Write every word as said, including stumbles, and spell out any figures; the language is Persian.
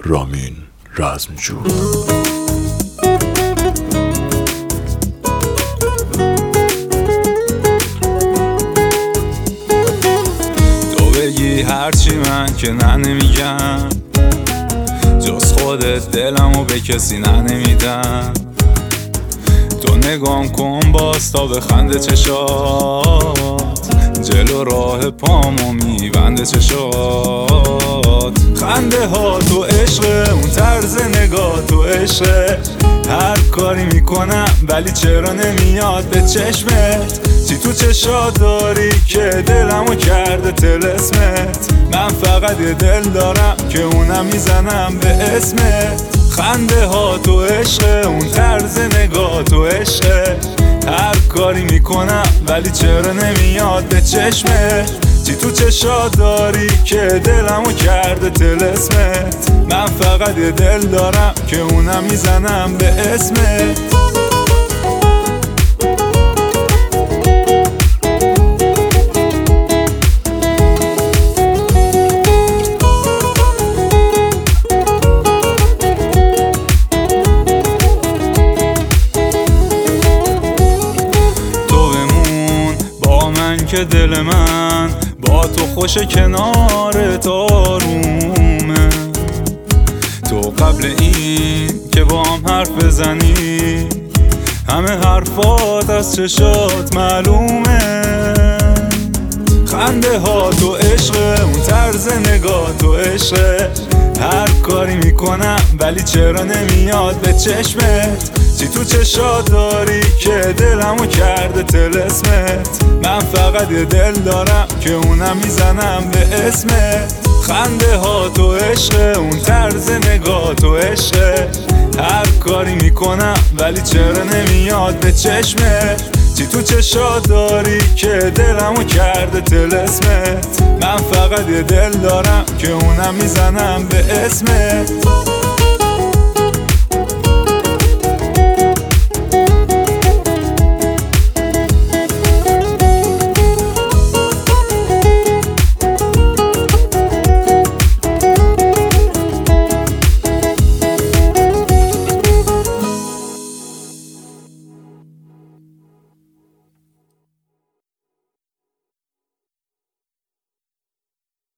رامین رزمجو. تو بگی هرچی من که نه نمیگم، جز خودت دلمو به کسی نه نمیدم. تو نگام کن باز تا بخنده چشات، جلو راه پامو میبنده چشات. خنده ها تو عشقه، اون طرز نگاه تو عشقه. هر کاری میکنم ولی چرا نمیاد به چشمت؟ چی تو چشات داری که دلمو کرده طلسمت؟ من فقط یه دل دارم که اونم میزنم به اسمت. خنده ها تو عشقه، اون طرز نگاه تو عشقه. هر کاری میکنم ولی چرا نمیاد به چشمت؟ چی تو چشات داری که دلمو کرده طلسمت؟ من فقط یه دل دارم که اونم میزنم به اسمت. که دل من با تو خوش کنار آرومه. تو قبل این که با هم حرف بزنی، همه حرفات از چشات معلومه. خنده ها تو عشقه، اون طرز نگاه تو عشقه. هر کاری میکنم ولی چرا نمیاد به چشمت؟ چی تو چشات داری که دلمو کرده طلسمت؟ من فقط یه دل دارم که اونم میزنم به اسمت. خنده ها تو عشقه، اون طرز نگاه تو عشقه. هر کاری میکنم ولی چرا نمیاد به چشمت؟ چی تو چشات داری که دلمو کرده طلسمت؟ من فقط یه دل دارم که اونم میزنم به اسمت.